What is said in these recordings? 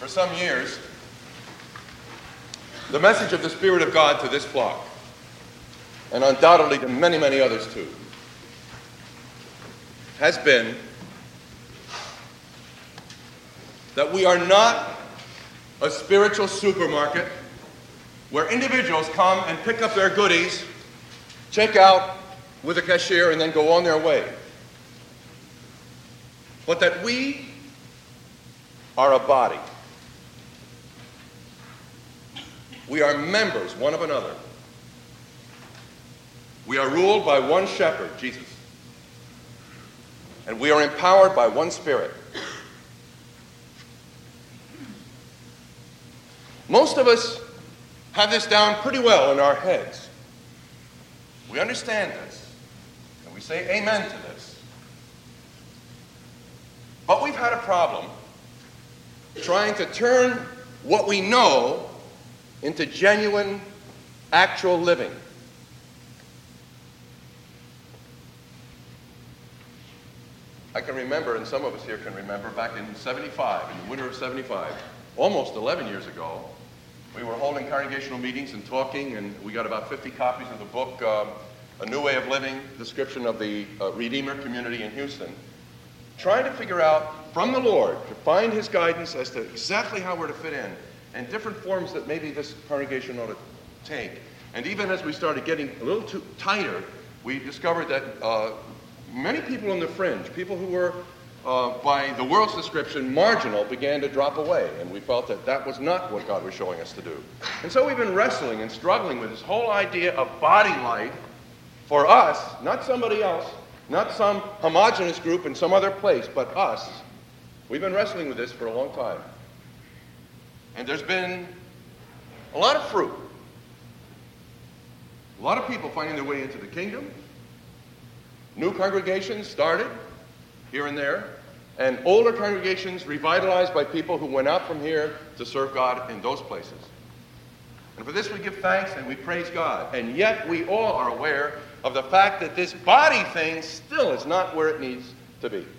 for some years, the message of the Spirit of God to this flock, and undoubtedly to many, many others too, has been that we are not a spiritual supermarket where individuals come and pick up their goodies, check out with a cashier, and then go on their way. But that we are a body. We are members one of another. We are ruled by one shepherd, Jesus. And we are empowered by one Spirit. Most of us have this down pretty well in our heads. We understand this, and we say amen to this. But we've had a problem trying to turn what we know into genuine, actual living. I can remember, and some of us here can remember, back in '75, in the winter of '75, almost 11 years ago, we were holding congregational meetings and talking, and we got about 50 copies of the book, A New Way of Living, description of the Redeemer community in Houston, trying to figure out from the Lord, to find his guidance as to exactly how we're to fit in, and different forms that maybe this congregation ought to take. And even as we started getting a little too tighter, we discovered that many people on the fringe, people who were, by the world's description, marginal, began to drop away. And we felt that that was not what God was showing us to do. And so we've been wrestling and struggling with this whole idea of body light for us, not somebody else, not some homogenous group in some other place, but us. We've been wrestling with this for a long time. And there's been a lot of fruit. A lot of people finding their way into the kingdom. New congregations started here and there, and older congregations revitalized by people who went out from here to serve God in those places. And for this we give thanks and we praise God. And yet we all are aware of the fact that this body thing still is not where it needs to be.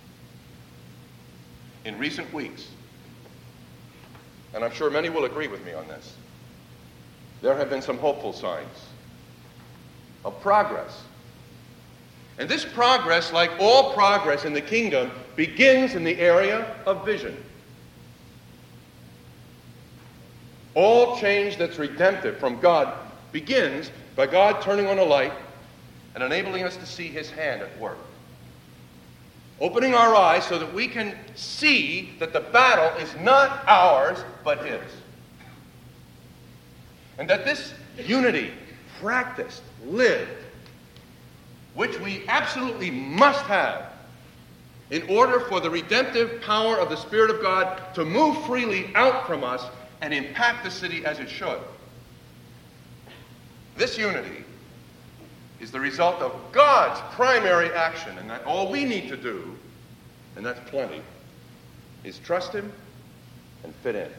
In recent weeks, and I'm sure many will agree with me on this, there have been some hopeful signs of progress. And this progress, like all progress in the kingdom, begins in the area of vision. All change that's redemptive from God begins by God turning on a light and enabling us to see his hand at work. Opening our eyes so that we can see that the battle is not ours, but his. And that this unity, practiced, lived, which we absolutely must have in order for the redemptive power of the Spirit of God to move freely out from us and impact the city as it should. This unity is the result of God's primary action, and that all we need to do, and that's plenty, is trust him and fit in.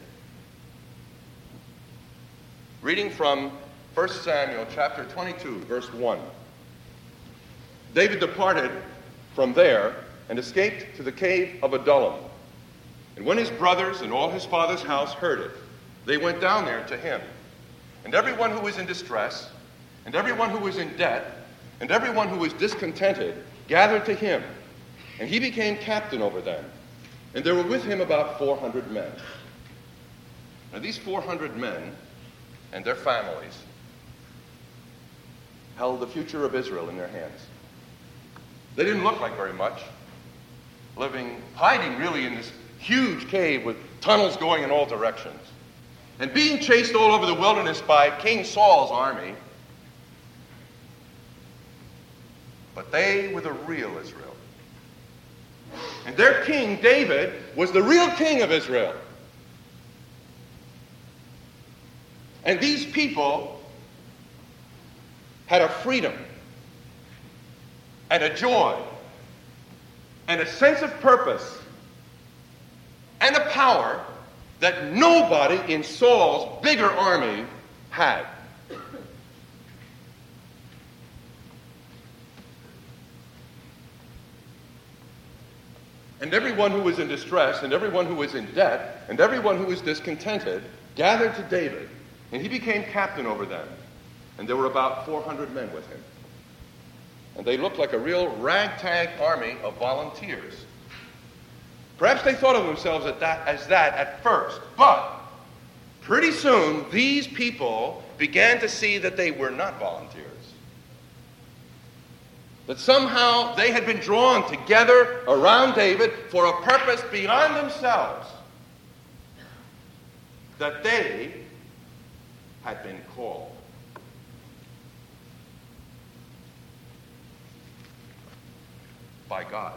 Reading from 1 Samuel chapter 22, verse 1. David departed from there and escaped to the cave of Adullam. And when his brothers and all his father's house heard it, they went down there to him. And everyone who was in distress, and everyone who was in debt, and everyone who was discontented gathered to him. And he became captain over them. And there were with him about 400 men. Now these 400 men and their families held the future of Israel in their hands. They didn't look like very much, hiding really in this huge cave with tunnels going in all directions, and being chased all over the wilderness by King Saul's army. But they were the real Israel. And their king, David, was the real king of Israel. And these people had a freedom and a joy and a sense of purpose and a power that nobody in Saul's bigger army had. And everyone who was in distress, and everyone who was in debt, and everyone who was discontented gathered to David, and he became captain over them. And there were about 400 men with him. And they looked like a real ragtag army of volunteers. Perhaps they thought of themselves as that at first, but pretty soon these people began to see that they were not volunteers. That somehow they had been drawn together around David for a purpose beyond themselves. That they had been called. By God.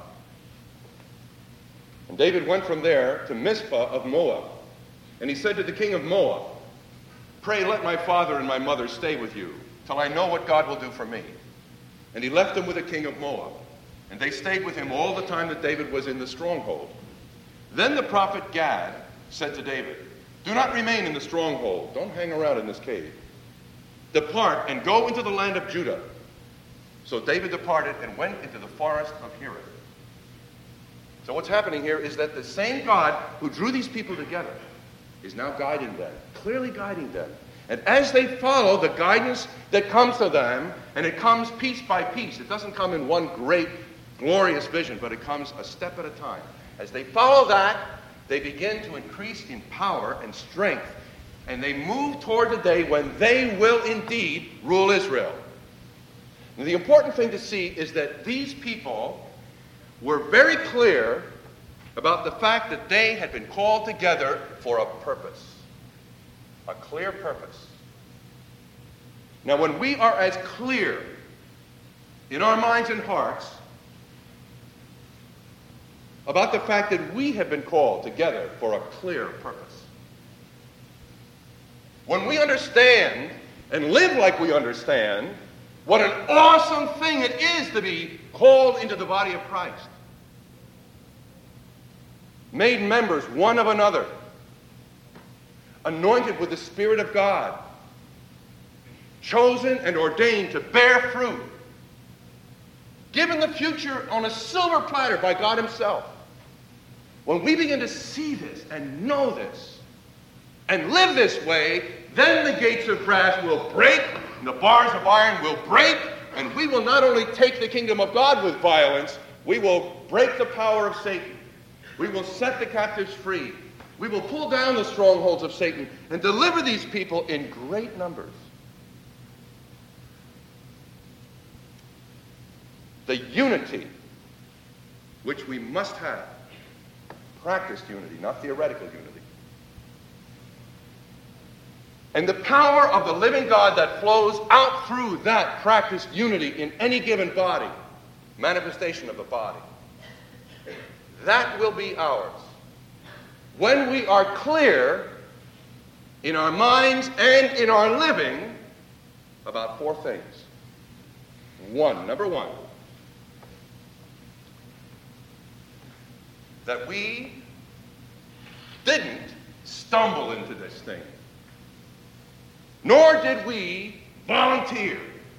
And David went from there to Mizpah of Moab. And he said to the king of Moab, "Pray let my father and my mother stay with you, till I know what God will do for me." And he left them with the king of Moab. And they stayed with him all the time that David was in the stronghold. Then the prophet Gad said to David, "Do not remain in the stronghold. Don't hang around in this cave. Depart and go into the land of Judah." So David departed and went into the forest of Hira. So what's happening here is that the same God who drew these people together is now guiding them, clearly guiding them. And as they follow the guidance that comes to them, and it comes piece by piece, it doesn't come in one great, glorious vision, but it comes a step at a time. As they follow that, they begin to increase in power and strength, and they move toward the day when they will indeed rule Israel. And the important thing to see is that these people were very clear about the fact that they had been called together for a purpose. A clear purpose. Now, when we are as clear in our minds and hearts about the fact that we have been called together for a clear purpose, when we understand and live like we understand what an awesome thing it is to be called into the body of Christ, made members one of another, anointed with the Spirit of God, chosen and ordained to bear fruit, given the future on a silver platter by God himself. When we begin to see this and know this and live this way, then the gates of brass will break and the bars of iron will break, and we will not only take the kingdom of God with violence, we will break the power of Satan. We will set the captives free. We will pull down the strongholds of Satan and deliver these people in great numbers. The unity which we must have, practiced unity, not theoretical unity, and the power of the living God that flows out through that practiced unity in any given body, manifestation of the body, that will be ours when we are clear in our minds and in our living about four things. Number one, that we didn't stumble into this thing, nor did we volunteer.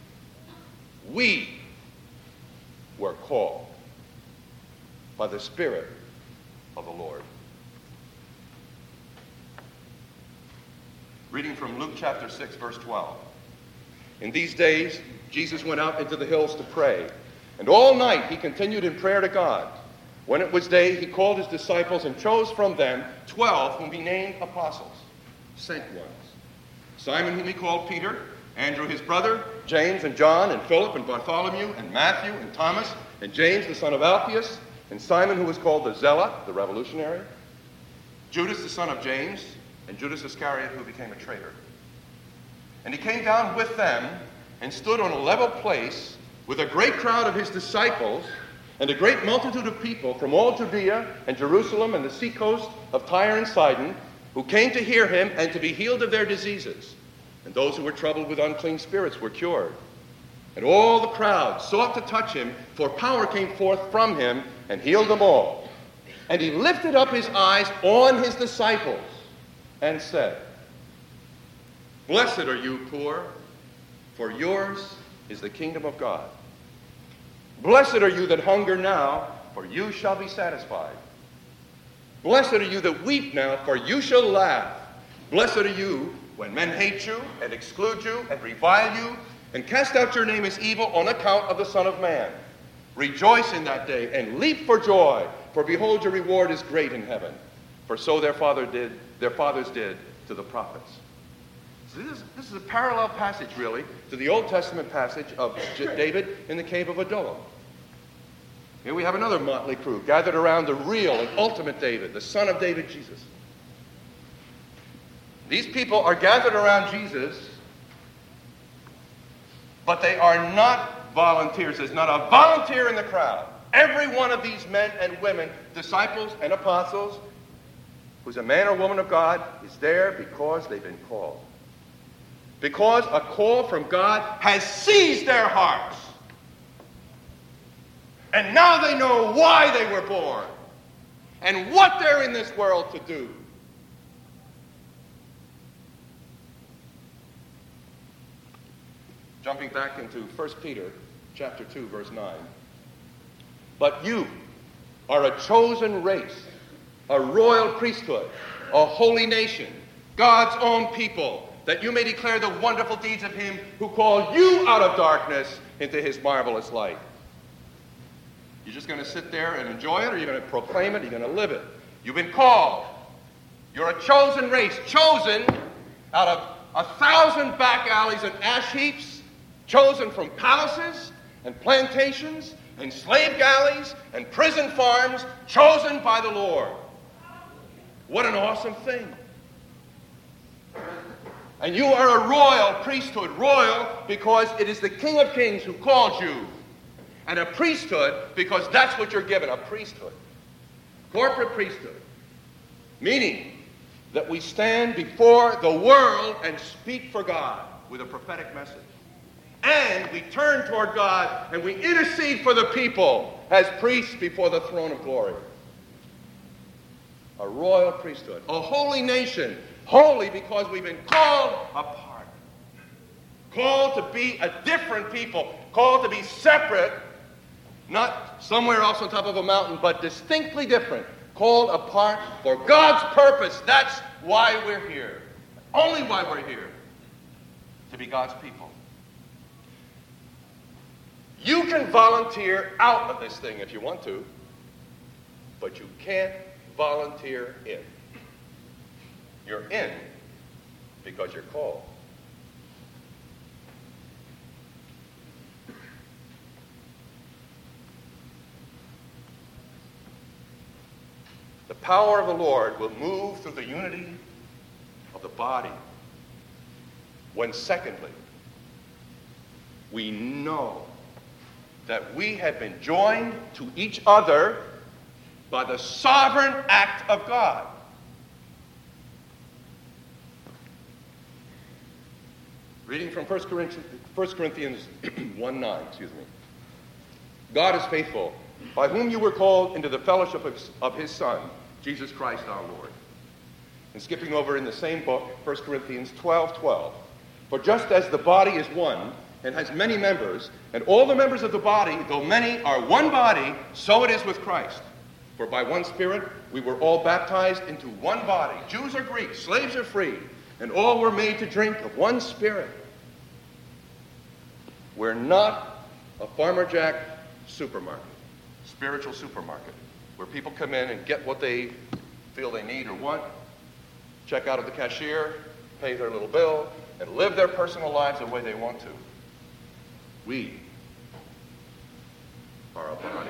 We were called by the Spirit of the Lord. Reading from Luke chapter 6, verse 12. In these days, Jesus went out into the hills to pray, and all night he continued in prayer to God. When it was day, he called his disciples and chose from them 12 whom he named apostles, sent ones. Simon, whom he called Peter, Andrew his brother, James and John and Philip and Bartholomew and Matthew and Thomas and James the son of Alphaeus, and Simon who was called the Zealot, the revolutionary, Judas the son of James, and Judas Iscariot who became a traitor. And he came down with them and stood on a level place with a great crowd of his disciples and a great multitude of people from all Judea and Jerusalem and the seacoast of Tyre and Sidon, who came to hear him and to be healed of their diseases. And those who were troubled with unclean spirits were cured. And all the crowd sought to touch him, for power came forth from him and healed them all. And he lifted up his eyes on his disciples and said, "Blessed are you poor, for yours is the kingdom of God. Blessed are you that hunger now, for you shall be satisfied. Blessed are you that weep now, for you shall laugh. Blessed are you when men hate you and exclude you and revile you and cast out your name as evil on account of the Son of Man. Rejoice in that day and leap for joy, for behold, your reward is great in heaven. For so their fathers did to the prophets. So this is a parallel passage, really, to the Old Testament passage of David in the cave of Adullam. Here we have another motley crew gathered around the real and ultimate David, the son of David, Jesus. These people are gathered around Jesus, but they are not volunteers. There's not a volunteer in the crowd. Every one of these men and women, disciples and apostles, who's a man or woman of God, is there because they've been called. Because a call from God has seized their hearts. And now they know why they were born and what they're in this world to do. Jumping back into 1 Peter chapter 2, verse 9. But you are a chosen race, a royal priesthood, a holy nation, God's own people, that you may declare the wonderful deeds of him who called you out of darkness into his marvelous light. You're just going to sit there and enjoy it, or you're going to proclaim it, you're going to live it. You've been called. You're a chosen race, chosen out of 1,000 back alleys and ash heaps, chosen from palaces and plantations and slave galleys and prison farms, chosen by the Lord. What an awesome thing. And you are a royal priesthood, royal because it is the King of Kings who called you. And a priesthood because that's what you're given, a priesthood. Corporate priesthood. Meaning that we stand before the world and speak for God with a prophetic message. And we turn toward God and we intercede for the people as priests before the throne of glory. A royal priesthood, a holy nation, holy because we've been called apart. Called to be a different people, called to be separate, not somewhere else on top of a mountain, but distinctly different, called apart for God's purpose. That's why we're here. Only why we're here. To be God's people. You can volunteer out of this thing if you want to, but you can't volunteer in. You're in because you're called. The power of the Lord will move through the unity of the body when, secondly, we know that we have been joined to each other by the sovereign act of God. Reading from 1 Corinthians 1:9, God is faithful, by whom you were called into the fellowship of his Son, Jesus Christ our Lord. And skipping over in the same book, 1 Corinthians 12:12. For just as the body is one and has many members, and all the members of the body, though many, are one body, so it is with Christ. For by one Spirit we were all baptized into one body, Jews or Greeks, slaves or free, and all were made to drink of one Spirit. We're not a Farmer Jack supermarket, spiritual supermarket, where people come in and get what they feel they need or want, check out at the cashier, pay their little bill, and live their personal lives the way they want to. We are a body.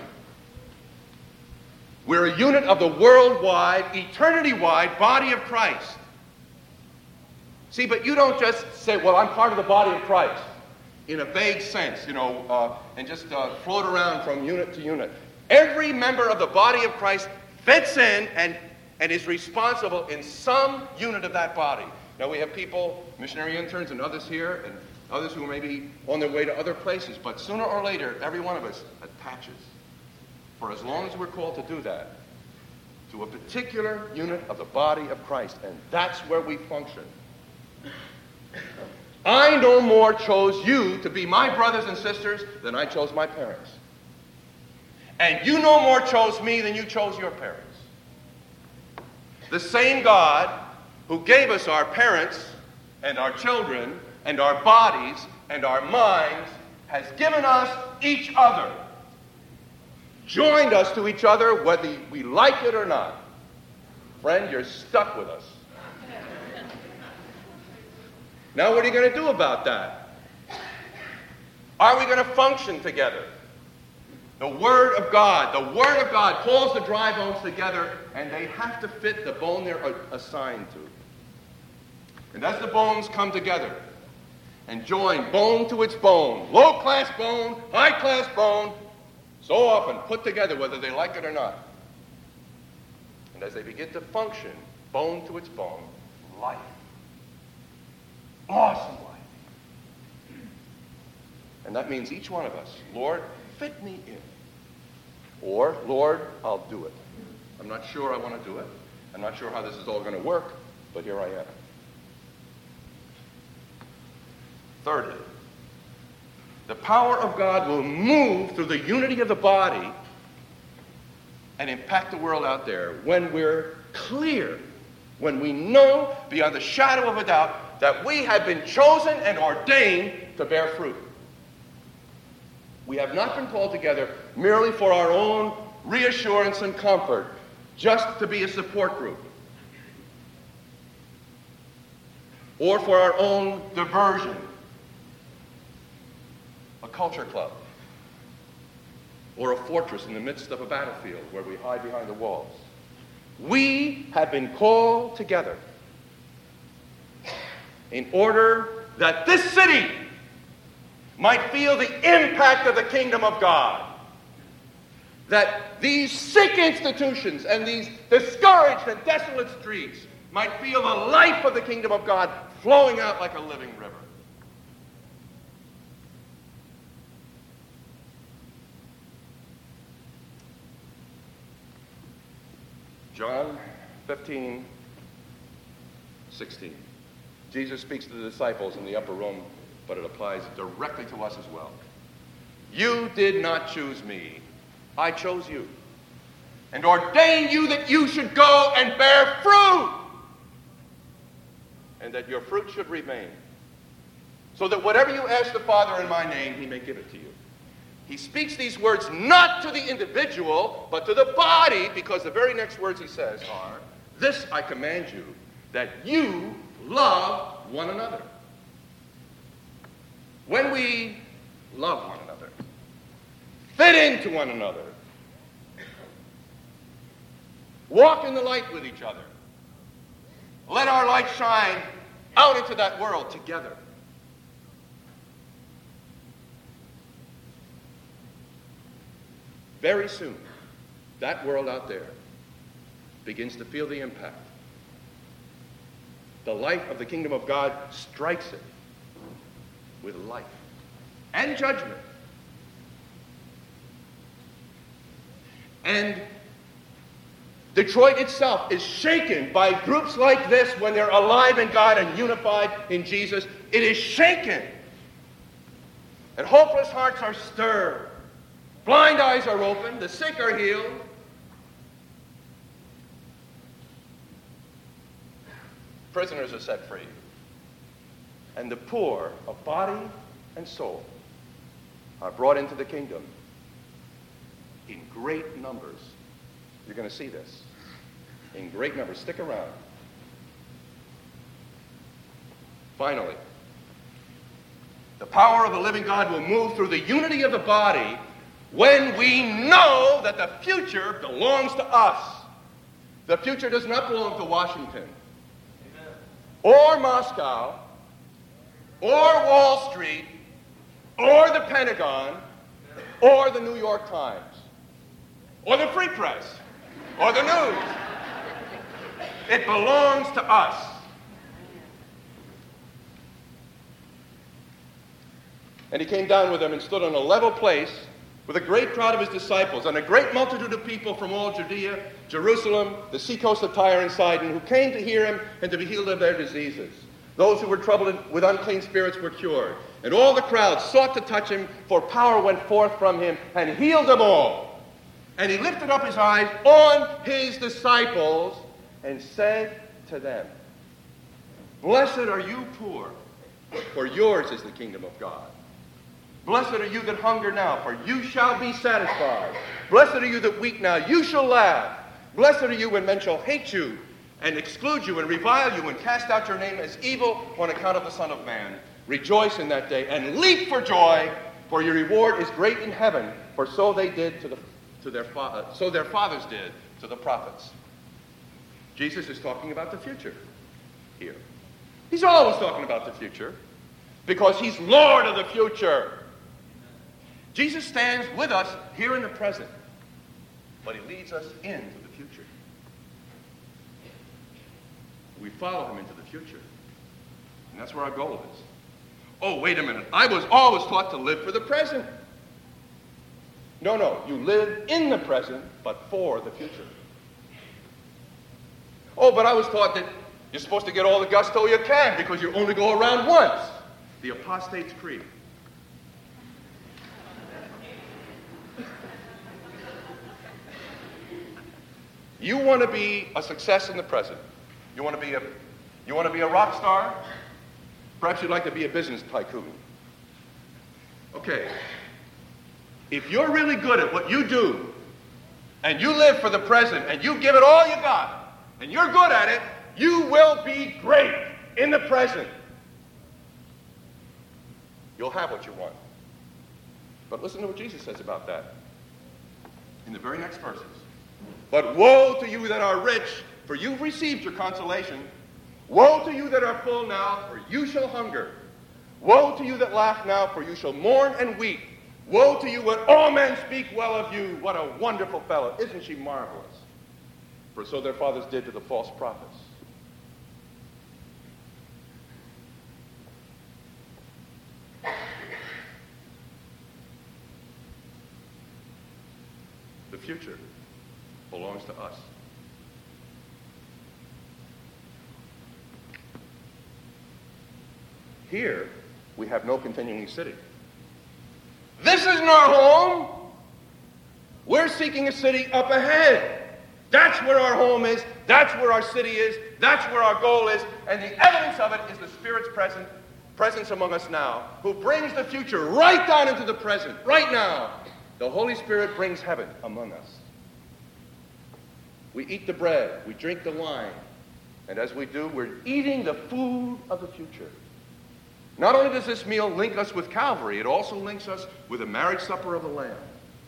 We're a unit of the worldwide, eternity-wide body of Christ. See, but you don't just say, well, I'm part of the body of Christ in a vague sense, and just float around from unit to unit. Every member of the body of Christ fits in and is responsible in some unit of that body. Now, we have people, missionary interns and others here, and others who may be on their way to other places, but sooner or later, every one of us attaches, for as long as we're called to do that, to a particular unit of the body of Christ, and that's where we function. I no more chose you to be my brothers and sisters than I chose my parents. And you no more chose me than you chose your parents. The same God who gave us our parents and our children and our bodies and our minds has given us each other, joined us to each other whether we like it or not. Friend, you're stuck with us. Now what are you going to do about that? Are we going to function together? The Word of God pulls the dry bones together, and they have to fit the bone they're assigned to. And as the bones come together and join bone to its bone, low-class bone, high-class bone, so often put together whether they like it or not. And as they begin to function, bone to its bone, life. Awesome life. And that means each one of us, Lord, fit me in. Or, Lord, I'll do it. I'm not sure I want to do it. I'm not sure how this is all going to work, but here I am. Thirdly, the power of God will move through the unity of the body and impact the world out there when we're clear, when we know beyond the shadow of a doubt that we have been chosen and ordained to bear fruit. We have not been called together merely for our own reassurance and comfort, just to be a support group, or for our own diversion, a culture club, or a fortress in the midst of a battlefield where we hide behind the walls. We have been called together in order that this city might feel the impact of the kingdom of God. That these sick institutions and these discouraged and desolate streets might feel the life of the kingdom of God flowing out like a living river. John 15:16. Jesus speaks to the disciples in the upper room, but it applies directly to us as well. You did not choose me. I chose you and ordained you that you should go and bear fruit, and that your fruit should remain, so that whatever you ask the Father in my name, he may give it to you. He speaks these words not to the individual, but to the body, because the very next words he says are, this I command you, that you love one another. When we love one another, fit into one another, walk in the light with each other, let our light shine out into that world together. Very soon, that world out there begins to feel the impact. The light of the kingdom of God strikes it with life and judgment. And Detroit itself is shaken by groups like this when they're alive in God and unified in Jesus. It is shaken. And hopeless hearts are stirred. Blind eyes are opened. The sick are healed. Prisoners are set free. And the poor of body and soul are brought into the kingdom in great numbers. You're going to see this. In great numbers. Stick around. Finally, the power of the living God will move through the unity of the body when we know that the future belongs to us. The future does not belong to Washington, or Moscow, or Wall Street, or the Pentagon, or the New York Times, or the Free Press, or the news. It belongs to us. And he came down with them and stood on a level place with a great crowd of his disciples and a great multitude of people from all Judea, Jerusalem, the seacoast of Tyre and Sidon, who came to hear him and to be healed of their diseases. Those who were troubled with unclean spirits were cured. And all the crowd sought to touch him, for power went forth from him and healed them all. And he lifted up his eyes on his disciples and said to them, Blessed are you poor, for yours is the kingdom of God. Blessed are you that hunger now, for you shall be satisfied. Blessed are you that weep now, you shall laugh. Blessed are you when men shall hate you and exclude you and revile you and cast out your name as evil on account of the Son of Man. Rejoice in that day and leap for joy, for your reward is great in heaven, for so they did so their fathers did to the prophets. Jesus is talking about the future here. He's always talking about the future because he's Lord of the future. Jesus stands with us here in the present, but he leads us into the future. We follow him into the future, and that's where our goal is. Oh, wait a minute. I was always taught to live for the present. No, you live in the present, but for the future. Oh, but I was taught that you're supposed to get all the gusto you can because you only go around once. The Apostate's Creed. You want to be a success in the present. You want to be a rock star? Perhaps you'd like to be a business tycoon. Okay. If you're really good at what you do, and you live for the present, and you give it all you got, and you're good at it, you will be great in the present. You'll have what you want. But listen to what Jesus says about that in the very next verses. But woe to you that are rich, for you've received your consolation. Woe to you that are full now, for you shall hunger. Woe to you that laugh now, for you shall mourn and weep. Woe to you when all men speak well of you. What a wonderful fellow. Isn't she marvelous? For so their fathers did to the false prophets. The future belongs to us. Here, we have no continuing city. This isn't our home. We're seeking a city up ahead. That's where our home is. That's where our city is. That's where our goal is. And the evidence of it is the Spirit's presence among us now, who brings the future right down into the present, right now. The Holy Spirit brings heaven among us. We eat the bread. We drink the wine. And as we do, we're eating the food of the future. Not only does this meal link us with Calvary, it also links us with the marriage supper of the Lamb.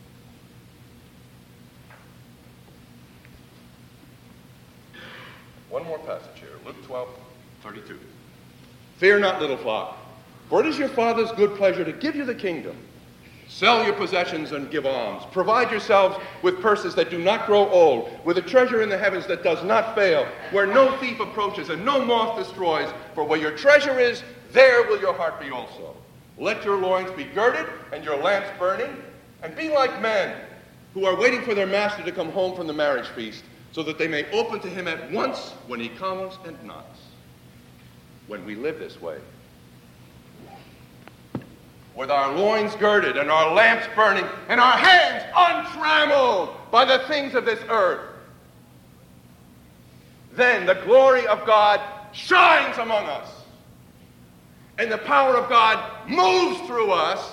One more passage here, Luke 12:32. Fear not, little flock, for it is your Father's good pleasure to give you the kingdom. Sell your possessions and give alms. Provide yourselves with purses that do not grow old, with a treasure in the heavens that does not fail, where no thief approaches and no moth destroys. For where your treasure is, there will your heart be also. Let your loins be girded and your lamps burning, and be like men who are waiting for their master to come home from the marriage feast, so that they may open to him at once when he comes and knocks. When we live this way, with our loins girded and our lamps burning and our hands untrammeled by the things of this earth, then the glory of God shines among us. And the power of God moves through us.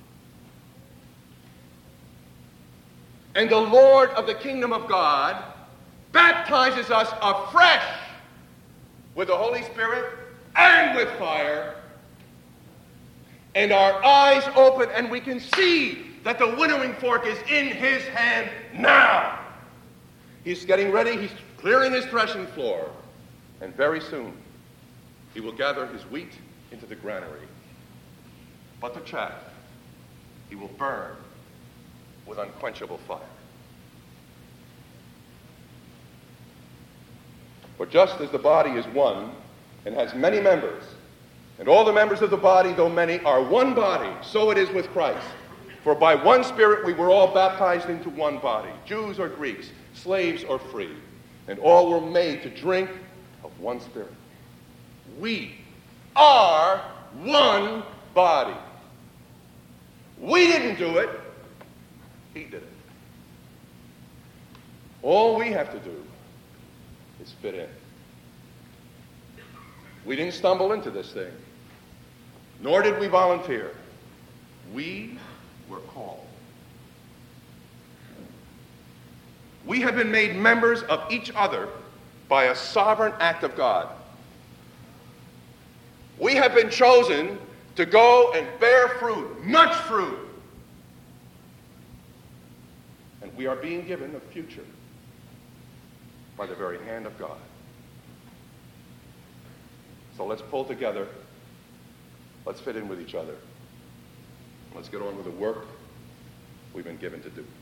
And the Lord of the kingdom of God baptizes us afresh with the Holy Spirit and with fire. And our eyes open and we can see that the winnowing fork is in his hand now. He's getting ready. He's clearing his threshing floor. And very soon, he will gather his wheat into the granary. But the chaff, he will burn with unquenchable fire. For just as the body is one and has many members, and all the members of the body, though many, are one body, so it is with Christ. For by one Spirit we were all baptized into one body, Jews or Greeks, slaves or free, and all were made to drink of one Spirit. We are one body. We didn't do it. He did it. All we have to do is fit in. We didn't stumble into this thing, nor did we volunteer. We were called. We have been made members of each other by a sovereign act of God. We have been chosen to go and bear fruit, much fruit. And we are being given a future by the very hand of God. So let's pull together. Let's fit in with each other. Let's get on with the work we've been given to do.